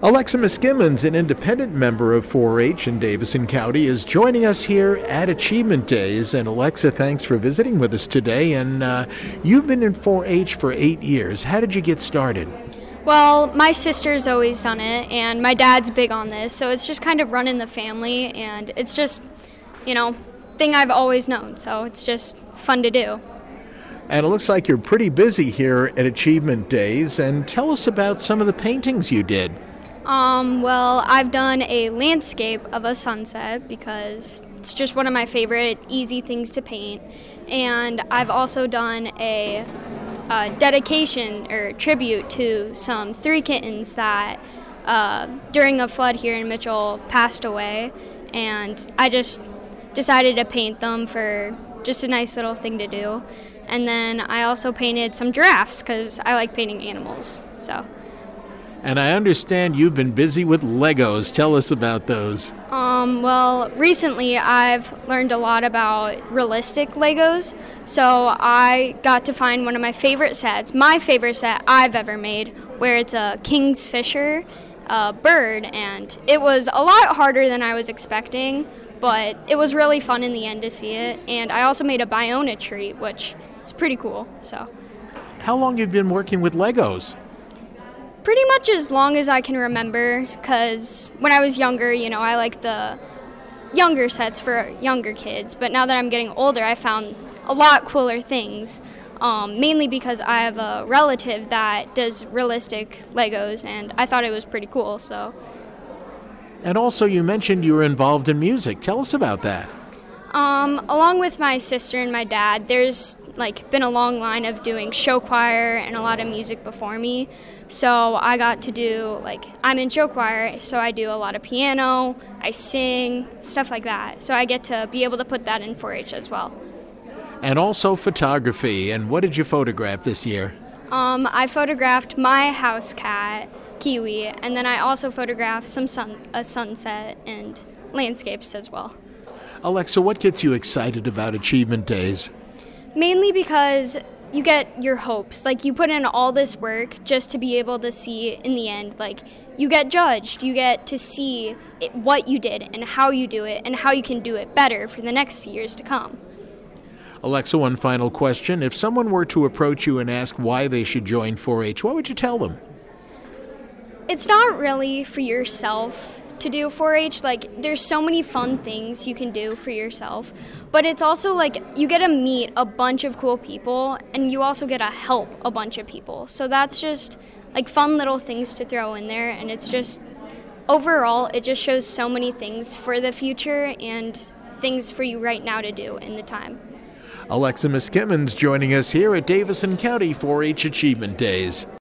Alexa Miskimmons, an independent member of 4-H in Davison County, is joining us here at Achievement Days. And Alexa, thanks for visiting with us today. And you've been in 4-H for 8 years. How did you get started? Well, my sister's always done it, and my dad's big on this, so it's just kind of run in the family, and it's just, thing I've always known, so it's just fun to do. And it looks like you're pretty busy here at Achievement Days, and tell us about some of the paintings you did. Well, I've done a landscape of a sunset because it's just one of my favorite easy things to paint, and I've also done a dedication or tribute to some 3 kittens that during a flood here in Mitchell passed away, and I just decided to paint them for just a nice little thing to do. And then I also painted some giraffes because I like painting animals. And I understand you've been busy with Legos. Tell us about those. Well, recently I've learned a lot about realistic Legos, so I got to find one of my favorite sets, my favorite set I've ever made, where it's a Kingfisher bird, and it was a lot harder than I was expecting, but it was really fun in the end to see it. And I also made a Biona tree, which is pretty cool. How long have you been working with Legos? Pretty much as long as I can remember, because when I was younger, I liked the younger sets for younger kids, but now that I'm getting older, I found a lot cooler things, mainly because I have a relative that does realistic Legos, and I thought it was pretty cool, And also, you mentioned you were involved in music. Tell us about that. Along with my sister and my dad, there's been a long line of doing show choir and a lot of music before me. So I got to do, I'm in show choir, so I do a lot of piano, I sing, stuff like that. So I get to be able to put that in 4-H as well. And also photography. And what did you photograph this year? I photographed my house cat, Kiwi, and then I also photographed a sunset and landscapes as well. Alexa, what gets you excited about Achievement Days? Mainly because you get your hopes. You put in all this work just to be able to see in the end, you get judged. You get to see what you did and how you do it and how you can do it better for the next years to come. Alexa, one final question. If someone were to approach you and ask why they should join 4-H, what would you tell them? It's not really for yourself to do 4-H. There's so many fun things you can do for yourself, but it's also you get to meet a bunch of cool people, and you also get to help a bunch of people. So that's just fun little things to throw in there, and it's just overall it just shows so many things for the future and things for you right now to do in the time. Alexa Miskimmons joining us here at Davison County 4-H Achievement Days.